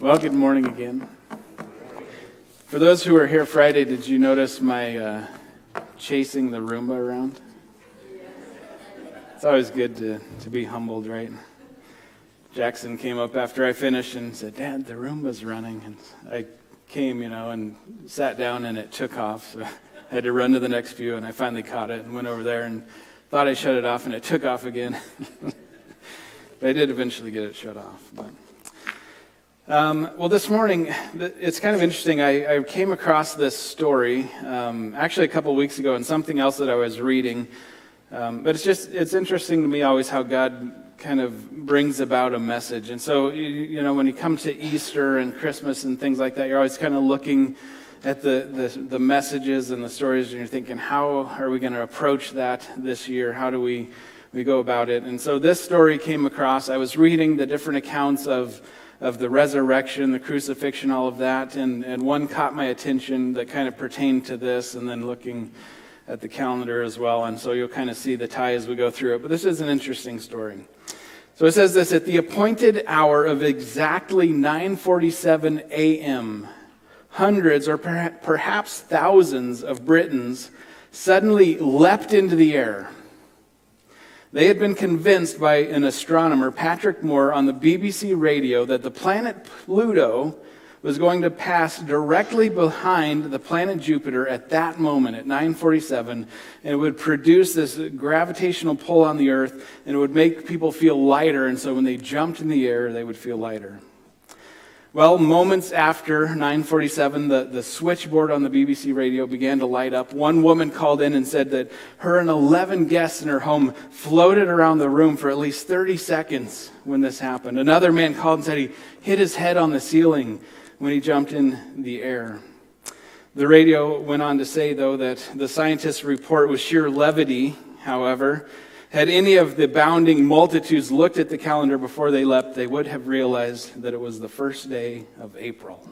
Well, good morning again. For those who were here Friday, did you notice my chasing the Roomba around? It's always good to be humbled, right? Jackson came up after I finished and said, "Dad, the Roomba's running." And I came, and sat down and it took off. So I had to run to the next pew and I finally caught it and went over there and thought I shut it off and it took off again. But I did eventually get it shut off. Well, this morning, it's kind of interesting. I came across this story actually a couple of weeks ago in something else that I was reading. But it's interesting to me always how God kind of brings about a message. And so, when you come to Easter and Christmas and things like that, you're always kind of looking at the messages and the stories, and you're thinking, how are we going to approach that this year? How do we go about it? And so this story came across. I was reading the different accounts of the resurrection, the crucifixion, all of that, and one caught my attention that kind of pertained to this, and then looking at the calendar as well, and so you'll kind of see the tie as we go through it. But this is an interesting story. So it says this: at the appointed hour of exactly 9:47 a.m., hundreds or perhaps thousands of Britons suddenly leapt into the air. They had been convinced by an astronomer, Patrick Moore, on the BBC radio that the planet Pluto was going to pass directly behind the planet Jupiter at that moment, at 9:47, and it would produce this gravitational pull on the Earth, and it would make people feel lighter, and so when they jumped in the air, they would feel lighter. Well, moments after 9:47, the switchboard on the BBC radio began to light up. One woman called in and said that her and 11 guests in her home floated around the room for at least 30 seconds when this happened. Another man called and said he hit his head on the ceiling when he jumped in the air. The radio went on to say, though, that the scientists' report was sheer levity. However, had any of the bounding multitudes looked at the calendar before they leapt, they would have realized that it was the first day of April,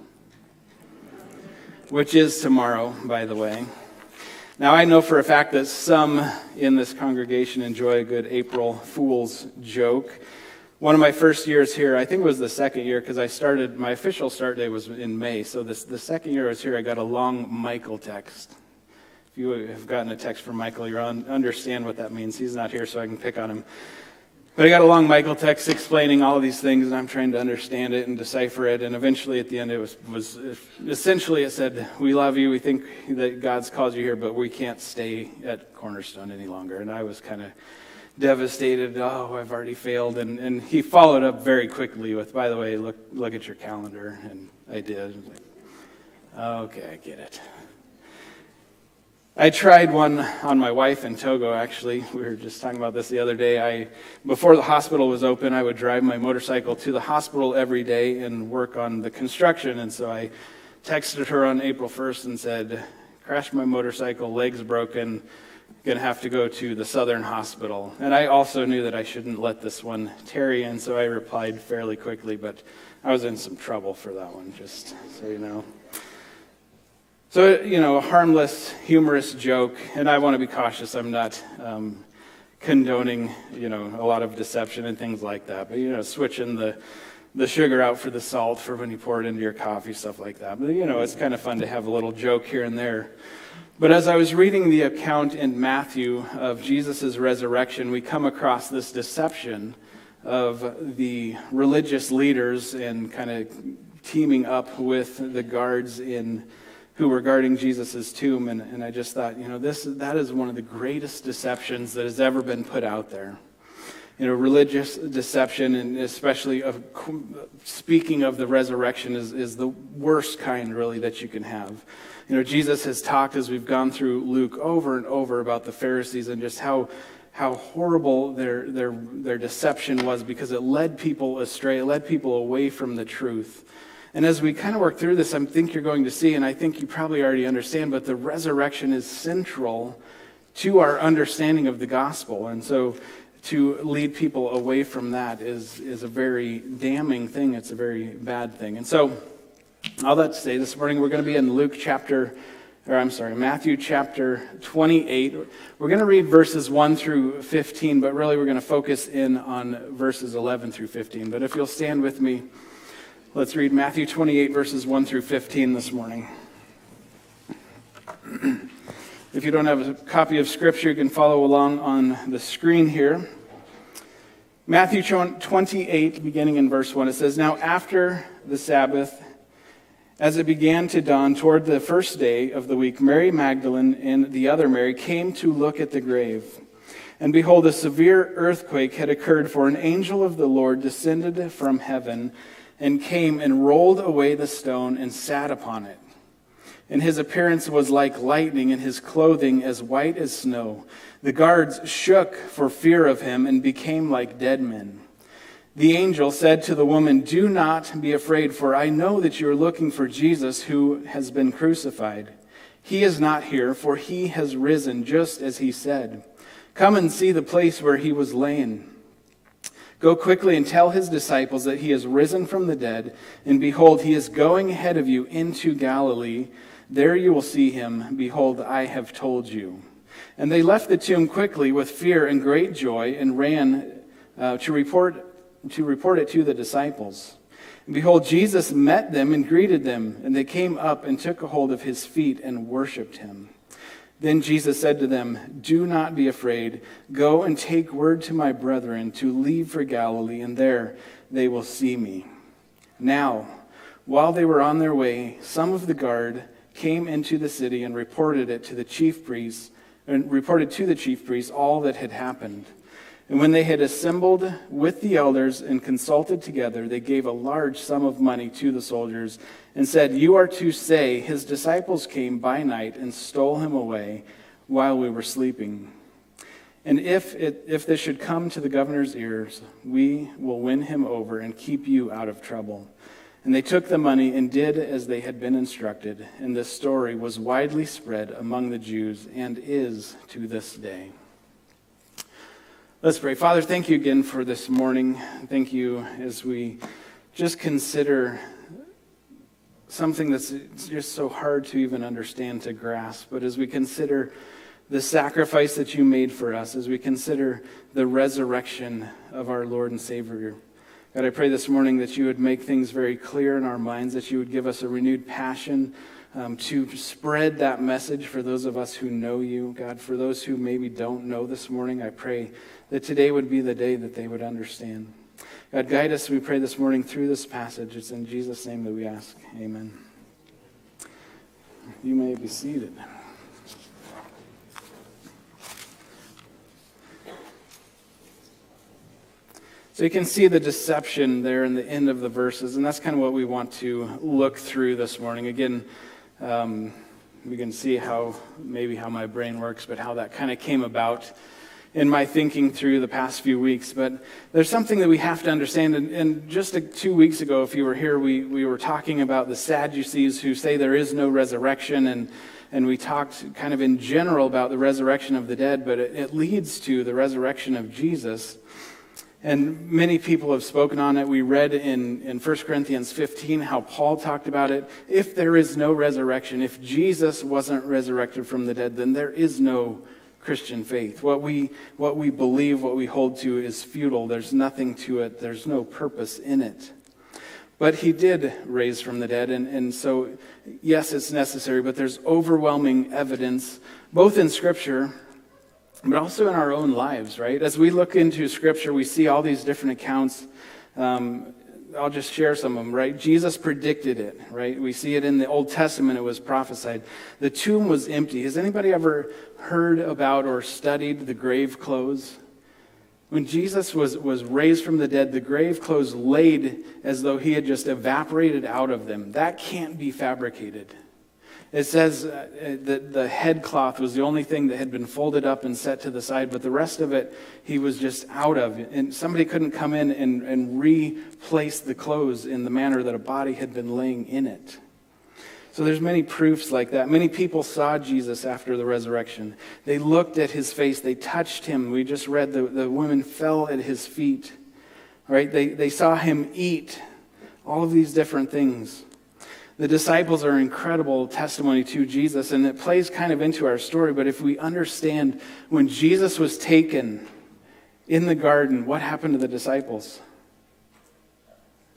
which is tomorrow, by the way. Now, I know for a fact that some in this congregation enjoy a good April Fool's joke. One of my first years here, I think it was the second year, because my official start day was in May, so the second year I was here, I got a long Michael text. If you have gotten a text from Michael, you understand what that means. He's not here, so I can pick on him. But I got a long Michael text explaining all of these things, and I'm trying to understand it and decipher it, and eventually at the end it was essentially it said, "We love you, we think that God's called you here, but we can't stay at Cornerstone any longer." And I was kind of devastated. Oh, I've already failed. And he followed up very quickly with, "By the way, look at your calendar." And I did. I was like, okay, I get it. I tried one on my wife in Togo, actually. We were just talking about this the other day. Before the hospital was open, I would drive my motorcycle to the hospital every day and work on the construction. And so I texted her on April 1st and said, "Crashed my motorcycle, legs broken, going to have to go to the Southern Hospital." And I also knew that I shouldn't let this one tarry, and so I replied fairly quickly, but I was in some trouble for that one, just so you know. So, a harmless, humorous joke, and I want to be cautious. I'm not condoning, a lot of deception and things like that, but, switching the sugar out for the salt for when you pour it into your coffee, stuff like that. But, it's kind of fun to have a little joke here and there. But as I was reading the account in Matthew of Jesus' resurrection, we come across this deception of the religious leaders and kind of teaming up with the guards who were guarding Jesus' tomb. And I just thought, that is one of the greatest deceptions that has ever been put out there. Religious deception, and especially speaking of the resurrection, is the worst kind, really, that you can have. Jesus has talked, as we've gone through Luke, over and over about the Pharisees and just how horrible their deception was, because it led people astray, it led people away from the truth. And as we kind of work through this, I think you're going to see, and I think you probably already understand, but the resurrection is central to our understanding of the gospel. And so to lead people away from that is a very damning thing. It's a very bad thing. And so, all that to say, this morning we're going to be in Matthew chapter 28. We're going to read verses 1 through 15, but really we're going to focus in on verses 11 through 15. But if you'll stand with me, Let's read Matthew 28, verses 1 through 15 this morning. If you don't have a copy of Scripture, you can follow along on the screen here. Matthew 28, beginning in verse 1, it says, "Now after the Sabbath, as it began to dawn toward the first day of the week, Mary Magdalene and the other Mary came to look at the grave. And behold, a severe earthquake had occurred, for an angel of the Lord descended from heaven and came and rolled away the stone and sat upon it. And his appearance was like lightning, and his clothing as white as snow. The guards shook for fear of him and became like dead men. The angel said to the woman, 'Do not be afraid, for I know that you are looking for Jesus who has been crucified. He is not here, for he has risen, just as he said. Come and see the place where he was laid. Go quickly and tell his disciples that he has risen from the dead, and behold, he is going ahead of you into Galilee. There you will see him. Behold, I have told you.' And they left the tomb quickly with fear and great joy and ran to report it to the disciples. And behold, Jesus met them and greeted them, and they came up and took a hold of his feet and worshipped him. Then Jesus said to them, 'Do not be afraid. Go and take word to my brethren to leave for Galilee, and there they will see me.' Now, while they were on their way, some of the guard came into the city and reported to the chief priests all that had happened. And when they had assembled with the elders and consulted together, they gave a large sum of money to the soldiers and said, 'You are to say, his disciples came by night and stole him away while we were sleeping. And if this should come to the governor's ears, we will win him over and keep you out of trouble.' And they took the money and did as they had been instructed. And this story was widely spread among the Jews and is to this day." Let's pray. Father, thank you again for this morning. Thank you as we just consider something that's just so hard to even understand, to grasp. But as we consider the sacrifice that you made for us, as we consider the resurrection of our Lord and Savior, God, I pray this morning that you would make things very clear in our minds, that you would give us a renewed passion to spread that message for those of us who know you. God, for those who maybe don't know this morning, I pray that today would be the day that they would understand. God, guide us, we pray this morning through this passage. It's in Jesus' name that we ask. Amen. You may be seated. So you can see the deception there in the end of the verses, and that's kind of what we want to look through this morning. Again, we can see how my brain works, but how that kind of came about in my thinking through the past few weeks. But there's something that we have to understand, and just 2 weeks ago, if you were here, we were talking about the Sadducees who say there is no resurrection, and we talked kind of in general about the resurrection of the dead, but it leads to the resurrection of Jesus. And many people have spoken on it. We read in 1 Corinthians 15 how Paul talked about it. If there is no resurrection, if Jesus wasn't resurrected from the dead, then there is no Christian faith. What we believe, what we hold to is futile. There's nothing to it. There's no purpose in it. But he did raise from the dead, and so, yes, it's necessary, but there's overwhelming evidence, both in Scripture but also in our own lives, right? As we look into Scripture, we see all these different accounts. I'll just share some of them, right? Jesus predicted it, right? We see it in the Old Testament. It was prophesied. The tomb was empty. Has anybody ever heard about or studied the grave clothes? When Jesus was raised from the dead, the grave clothes laid as though he had just evaporated out of them. That can't be fabricated. It says that the headcloth was the only thing that had been folded up and set to the side, but the rest of it he was just out of. And somebody couldn't come in and replace the clothes in the manner that a body had been laying in it. So there's many proofs like that. Many people saw Jesus after the resurrection. They looked at his face. They touched him. We just read the women fell at his feet. Right? They saw him eat. All of these different things. The disciples are incredible testimony to Jesus, and it plays kind of into our story. But if we understand when Jesus was taken in the garden, what happened to the disciples?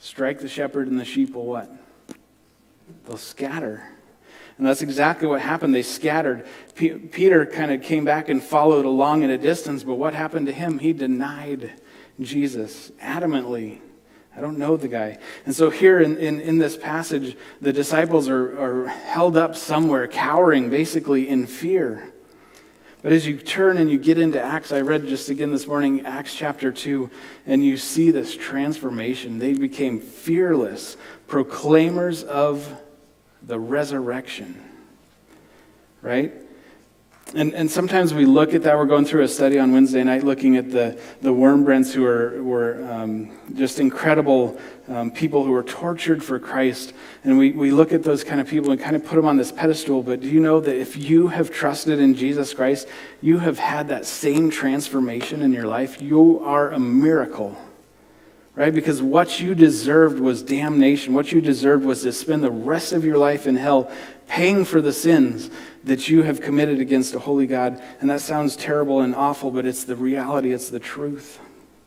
strike the shepherd and the sheep will what? They'll scatter. And that's exactly what happened. They scattered. Peter kind of came back and followed along at a distance, but what happened to him? He denied Jesus adamantly. I don't know the guy. And so here in this passage, the disciples are held up somewhere, cowering basically in fear. But as you turn and you get into Acts, I read just again this morning, Acts chapter 2, and you see this transformation. They became fearless proclaimers of the resurrection, right? And sometimes we look at that. We're going through a study on Wednesday night looking at the Wurmbrandts who were just incredible people who were tortured for Christ. And we look at those kind of people and kind of put them on this pedestal. But do you know that if you have trusted in Jesus Christ, you have had that same transformation in your life? You are a miracle. Right? Because what you deserved was damnation. What you deserved was to spend the rest of your life in hell paying for the sins that you have committed against a holy God. And that sounds terrible and awful, but it's the reality, it's the truth.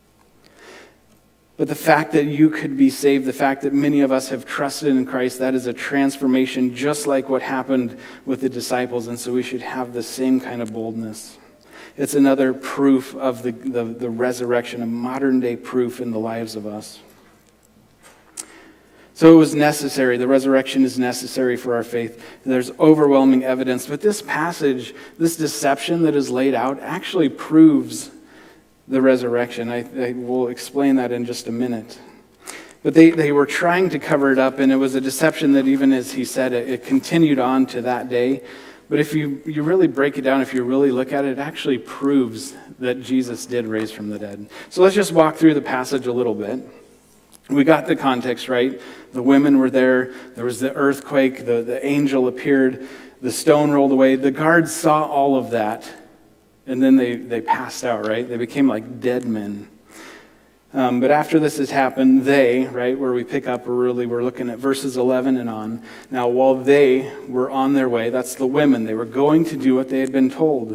But the fact that you could be saved, the fact that many of us have trusted in Christ, that is a transformation just like what happened with the disciples. And so we should have the same kind of boldness. It's another proof of the resurrection, a modern day proof in the lives of us. So it was necessary. The resurrection is necessary for our faith. There's overwhelming evidence. But this passage, this deception that is laid out, actually proves the resurrection. I will explain that in just a minute. But they were trying to cover it up, and it was a deception that even as he said, it continued on to that day. But if you really break it down, if you really look at it, it actually proves that Jesus did raise from the dead. So let's just walk through the passage a little bit. We got the context right. The women were there. There was the earthquake. The angel appeared. The stone rolled away. The guards saw all of that. And then they passed out, right? They became like dead men. But after this has happened, right, where we pick up, we're looking at verses 11 and on. Now, while they were on their way, that's the women, they were going to do what they had been told.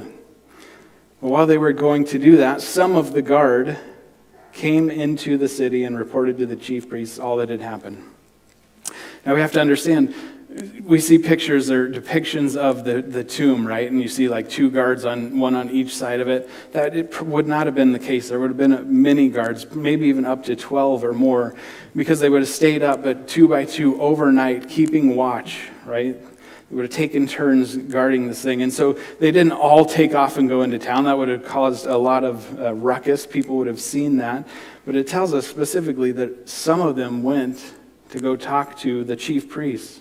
But while they were going to do that, some of the guard came into the city and reported to the chief priests all that had happened. Now, we have to understand, we see pictures or depictions of the tomb, right? And you see like two guards, one on each side of it. That it would not have been the case. There would have been many guards, maybe even up to 12 or more, because they would have stayed up at 2 by 2 overnight, keeping watch, right? They would have taken turns guarding this thing. And so they didn't all take off and go into town. That would have caused a lot of ruckus. People would have seen that. But it tells us specifically that some of them went to go talk to the chief priests.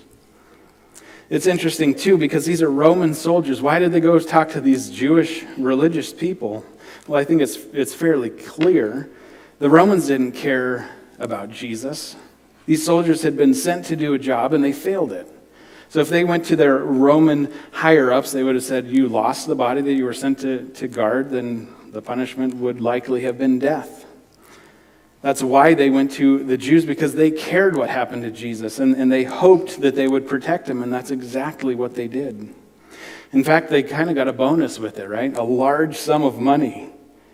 It's interesting, too, because these are Roman soldiers. Why did they go talk to these Jewish religious people? Well, I think it's fairly clear. The Romans didn't care about Jesus. These soldiers had been sent to do a job, and they failed it. So if they went to their Roman higher-ups, they would have said, you lost the body that you were sent to guard, then the punishment would likely have been death. That's why they went to the Jews, because they cared what happened to Jesus, and they hoped that they would protect him, and that's exactly what they did. In fact, they kind of got a bonus with it, right? A large sum of money.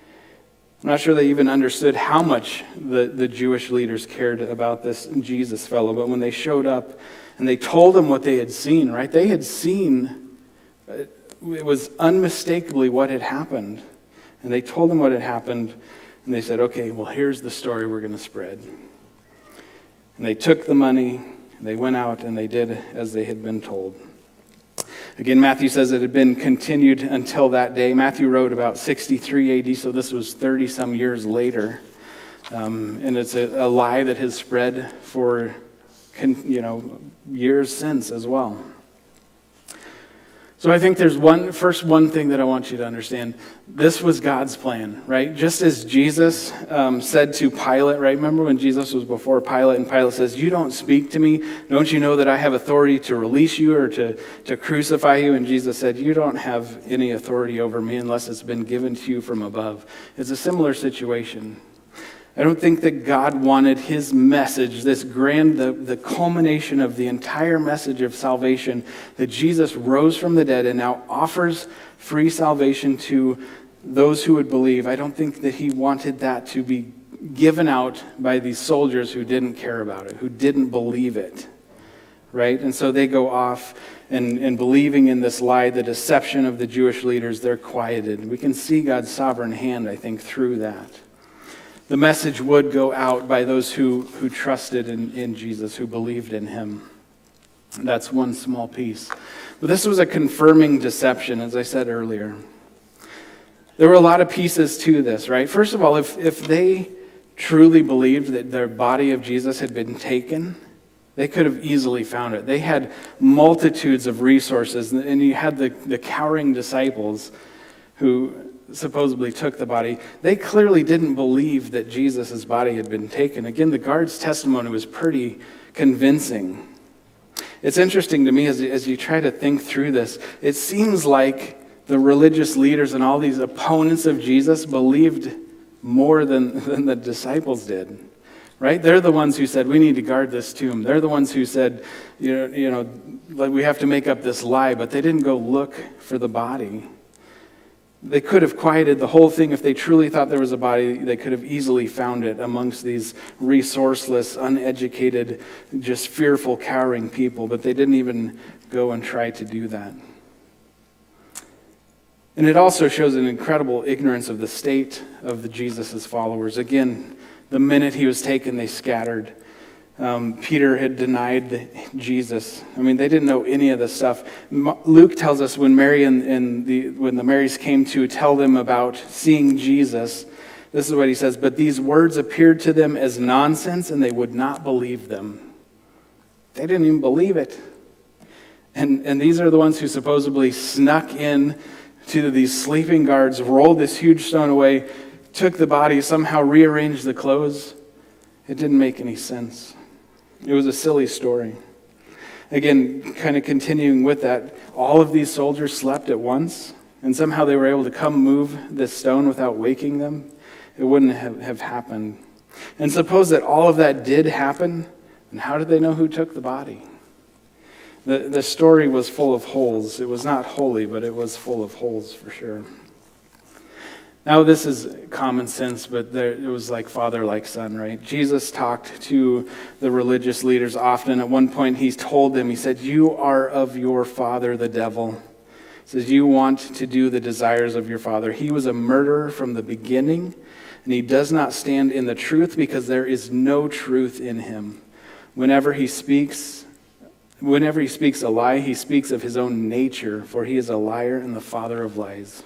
I'm not sure they even understood how much the Jewish leaders cared about this Jesus fellow, but when they showed up and they told him what they had seen, right? They had seen, it was unmistakably what had happened. And they told him what had happened. And they said, okay, well, here's the story we're going to spread. And they took the money, and they went out, and they did as they had been told. Again, Matthew says it had been continued until that day. Matthew wrote about 63 AD, so this was 30-some years later. And it's a lie that has spread for, years since as well. So I think there's one thing that I want you to understand. This was God's plan, right? Just as Jesus said to Pilate, right? Remember when Jesus was before Pilate, and Pilate says, you don't speak to me. Don't you know that I have authority to release you or to crucify you? And Jesus said, you don't have any authority over me unless it's been given to you from above. It's a similar situation. I don't think that God wanted his message, this grand, the culmination of the entire message of salvation, that Jesus rose from the dead and now offers free salvation to those who would believe. I don't think that he wanted that to be given out by these soldiers who didn't care about it, who didn't believe it, right? And so they go off and believing in this lie, the deception of the Jewish leaders, they're quieted. We can see God's sovereign hand, I think, through that. The message would go out by those who trusted in Jesus, who believed in him. That's one small piece. But this was a confirming deception, as I said earlier. There were a lot of pieces to this, right? First of all, if they truly believed that their body of Jesus had been taken, they could have easily found it. They had multitudes of resources, and you had the cowering disciples who supposedly took the body. They clearly didn't believe that Jesus' body had been taken. Again, the guard's testimony was pretty convincing. It's interesting to me as you try to think through this, it seems like the religious leaders and all these opponents of Jesus believed more than the disciples did. Right? They're the ones who said, we need to guard this tomb. They're the ones who said, like we have to make up this lie, but they didn't go look for the body. They could have quieted the whole thing. If they truly thought there was a body, they could have easily found it amongst these resourceless, uneducated, just fearful, cowering people, but they didn't even go and try to do that. And it also shows an incredible ignorance of the state of Jesus' followers. Again, the minute he was taken, they scattered. Peter had denied Jesus. I mean, they didn't know any of this stuff. Luke tells us when Mary when the Marys came to tell them about seeing Jesus, this is what he says, but these words appeared to them as nonsense, and they would not believe them. They didn't even believe it. And these are the ones who supposedly snuck in to these sleeping guards, rolled this huge stone away, took the body, somehow rearranged the clothes. It didn't make any sense. It was a silly story. Again, kind of continuing with that, all of these soldiers slept at once, and somehow they were able to come move this stone without waking them. It wouldn't have happened. And suppose that all of that did happen, and how did they know who took the body? The story was full of holes. It was not holy, but it was full of holes for sure. Now, this is common sense, but it was like father, like son, right? Jesus talked to the religious leaders often. At one point, he told them, he said, you are of your father, the devil. He says, you want to do the desires of your father. He was a murderer from the beginning, and he does not stand in the truth because there is no truth in him. Whenever he speaks a lie, he speaks of his own nature, for he is a liar and the father of lies.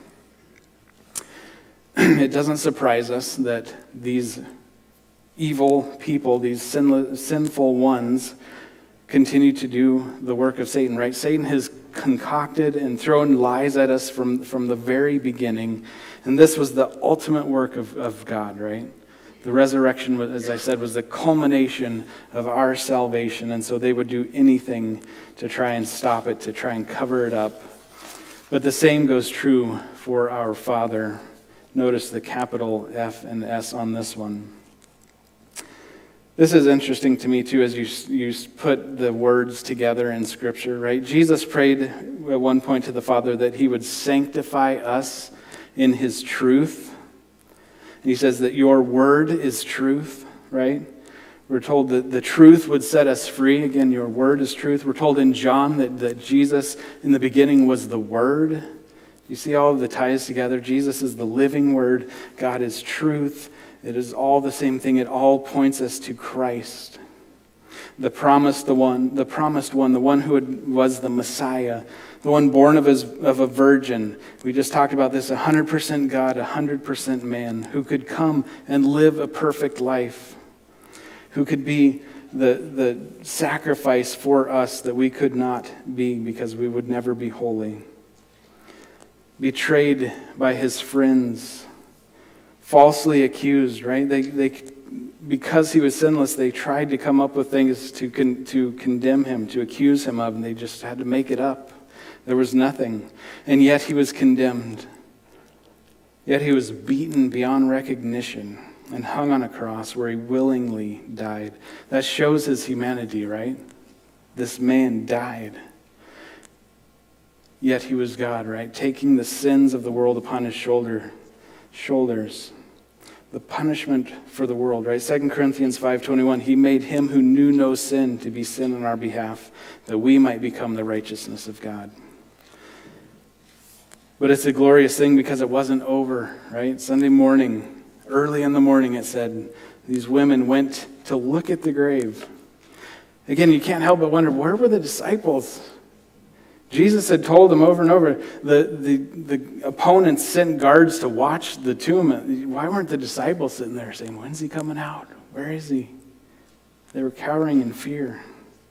It doesn't surprise us that these evil people, these sinful ones, continue to do the work of Satan, right? Satan has concocted and thrown lies at us from the very beginning, and this was the ultimate work of God, right? The resurrection, as I said, was the culmination of our salvation, and so they would do anything to try and stop it, to try and cover it up. But the same goes true for our Father. Notice the capital F and S on this one. This is interesting to me too as you put the words together in Scripture, right? Jesus prayed at one point to the Father that he would sanctify us in his truth. And he says that your word is truth, right? We're told that the truth would set us free. Again, your word is truth. We're told in John that Jesus in the beginning was the Word. You see all of the ties together. Jesus is the living Word. God is truth. It is all the same thing. It all points us to Christ. The promised one, the one who was the Messiah, the one born of a virgin. We just talked about this, 100% God, 100% man, who could come and live a perfect life, who could be the sacrifice for us that we could not be because we would never be holy. Betrayed by his friends, falsely accused, right? They because he was sinless, they tried to come up with things to condemn him, to accuse him of, and they just had to make it up. There was nothing. And yet he was condemned. Yet he was beaten beyond recognition and hung on a cross where he willingly died. That shows his humanity, right? This man died. Yet he was God, right? Taking the sins of the world upon his shoulders. the punishment for the world, right? 2 Corinthians 5:21, he made him who knew no sin to be sin on our behalf, that we might become the righteousness of God. But it's a glorious thing because it wasn't over, right? Sunday morning, early in the morning, it said, these women went to look at the grave. Again, you can't help but wonder, where were the disciples? Jesus had told them over and over, the opponents sent guards to watch the tomb. Why weren't the disciples sitting there saying, when's he coming out? Where is he? They were cowering in fear.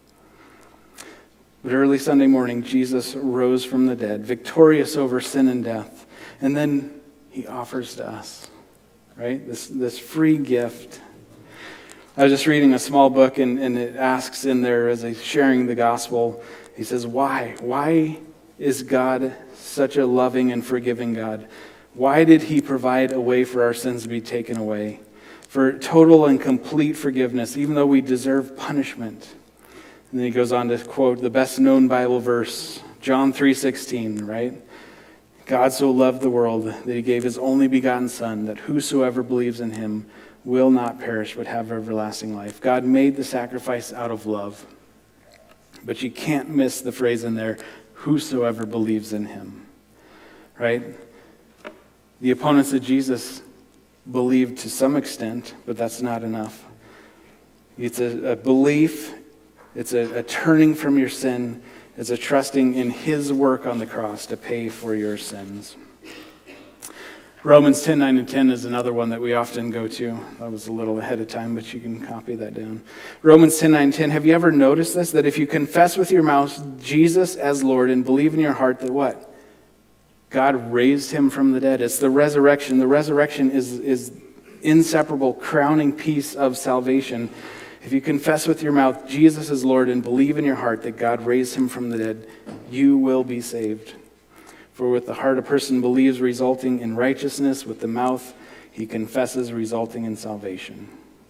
But early Sunday morning, Jesus rose from the dead, victorious over sin and death. And then he offers to us, right? This free gift. I was just reading a small book, and it asks in there, as he's sharing the gospel, he says, why? Why is God such a loving and forgiving God? Why did he provide a way for our sins to be taken away? For total and complete forgiveness, even though we deserve punishment. And then he goes on to quote the best known Bible verse, John 3:16, right? God so loved the world that he gave his only begotten Son, that whosoever believes in him will not perish but have everlasting life. God made the sacrifice out of love. But you can't miss the phrase in there, whosoever believes in him, right? The opponents of Jesus believed to some extent, but that's not enough. It's a belief, it's a turning from your sin, it's a trusting in his work on the cross to pay for your sins. Romans 10:9 and 10 is another one that we often go to. I was a little ahead of time, but you can copy that down. Romans 10:9 and 10. Have you ever noticed this? That if you confess with your mouth Jesus as Lord and believe in your heart that what? God raised him from the dead. It's the resurrection. The resurrection is inseparable, crowning piece of salvation. If you confess with your mouth Jesus as Lord and believe in your heart that God raised him from the dead, you will be saved. For with the heart a person believes, resulting in righteousness. With the mouth he confesses, resulting in salvation.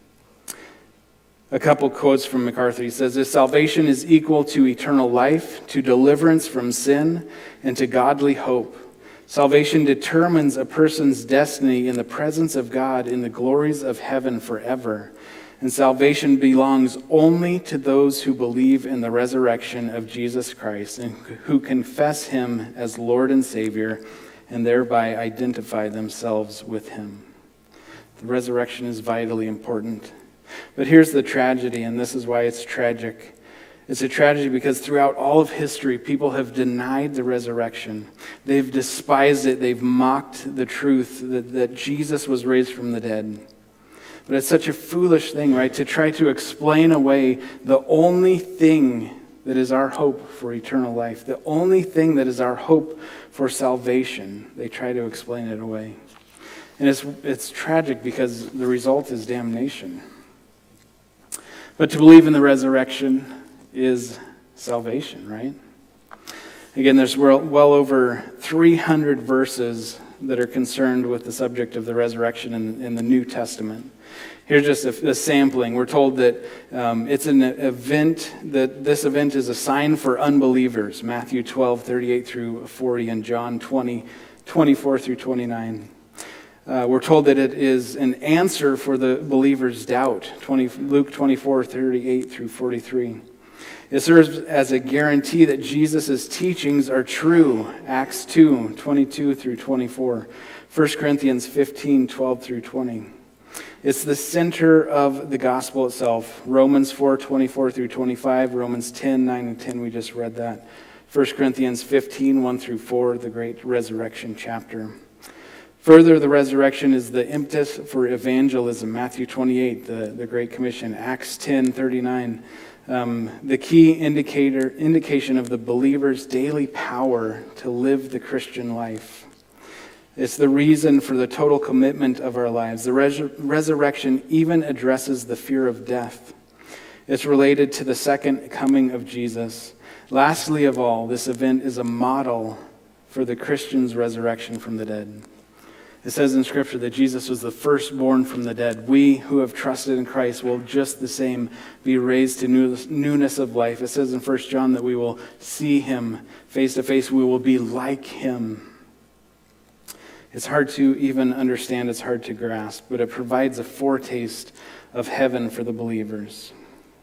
A couple quotes from MacArthur. He says, this salvation is equal to eternal life, to deliverance from sin, and to godly hope. Salvation determines a person's destiny in the presence of God in the glories of heaven forever. And salvation belongs only to those who believe in the resurrection of Jesus Christ and who confess him as Lord and Savior and thereby identify themselves with him. The resurrection is vitally important. But here's the tragedy, and this is why it's tragic. It's a tragedy because throughout all of history, people have denied the resurrection. They've despised it. They've mocked the truth that Jesus was raised from the dead. But it's such a foolish thing, right? To try to explain away the only thing that is our hope for eternal life, the only thing that is our hope for salvation. They try to explain it away. And it's tragic because the result is damnation. But to believe in the resurrection is salvation, right? Again, there's well over 300 verses that are concerned with the subject of the resurrection in the New Testament. Here's just a sampling. We're told that it's an event, that this event is a sign for unbelievers. Matthew 12:38 through 40, and John 20:24 through 29. We're told that it is an answer for the believer's doubt. Luke 24:38 through 43. It serves as a guarantee that Jesus' teachings are true. Acts 2:22 through 24. 1 Corinthians 15:12 through 20. It's the center of the gospel itself. Romans 4:24 through 25, Romans 10:9 and 10, we just read that. 1 Corinthians 15:1 through 4, the great resurrection chapter. Further, the resurrection is the impetus for evangelism. Matthew 28, the Great Commission. Acts 10:39, the key indication of the believer's daily power to live the Christian life. It's the reason for the total commitment of our lives. The resurrection even addresses the fear of death. It's related to the second coming of Jesus. Lastly of all, this event is a model for the Christian's resurrection from the dead. It says in Scripture that Jesus was the firstborn from the dead. We who have trusted in Christ will just the same be raised to newness of life. It says in 1 John that we will see him face to face. We will be like him. It's hard to even understand, it's hard to grasp, but it provides a foretaste of heaven for the believers.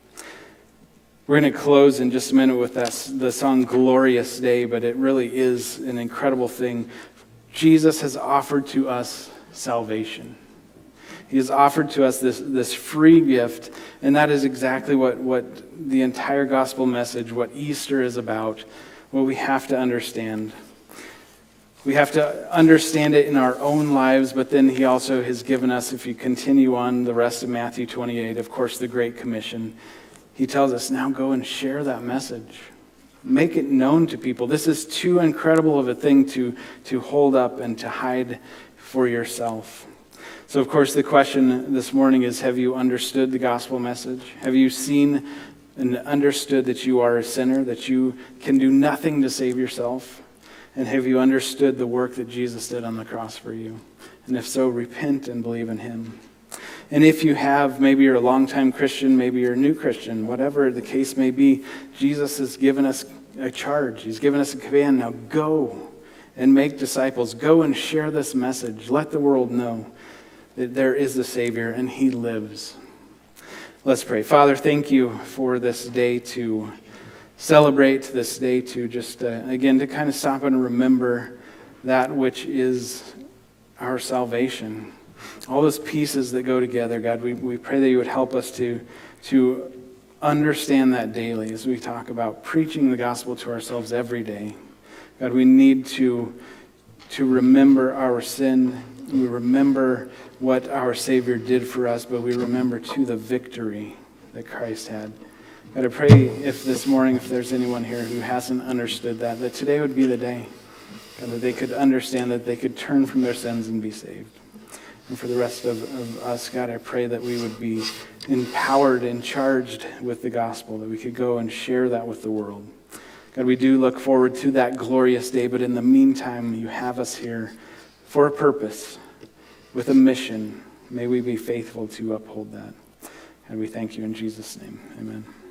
We're going to close in just a minute with the song Glorious Day, but it really is an incredible thing. Jesus has offered to us salvation. He has offered to us this free gift, and that is exactly what the entire gospel message, what Easter is about, what we have to understand. We have to understand it in our own lives, but then he also has given us, if you continue on the rest of Matthew 28, of course, the Great Commission. He tells us, now go and share that message. Make it known to people. This is too incredible of a thing to hold up and to hide for yourself. So, of course, the question this morning is, have you understood the gospel message? Have you seen and understood that you are a sinner, that you can do nothing to save yourself? And have you understood the work that Jesus did on the cross for you? And if so, repent and believe in him. And if you have, maybe you're a longtime Christian, maybe you're a new Christian, whatever the case may be, Jesus has given us a charge. He's given us a command. Now go and make disciples. Go and share this message. Let the world know that there is a Savior and he lives. Let's pray. Father, thank you for this day to celebrate, this day to just, again, to kind of stop and remember that which is our salvation. All those pieces that go together, God, we pray that you would help us to understand that daily as we talk about preaching the gospel to ourselves every day. God, we need to remember our sin. We remember what our Savior did for us, but we remember, too, the victory that Christ had. God, I pray if this morning, if there's anyone here who hasn't understood that today would be the day, God, that they could understand, that they could turn from their sins and be saved. And for the rest of us, God, I pray that we would be empowered and charged with the gospel, that we could go and share that with the world. God, we do look forward to that glorious day, but in the meantime, you have us here for a purpose, with a mission. May we be faithful to uphold that. And we thank you in Jesus' name. Amen.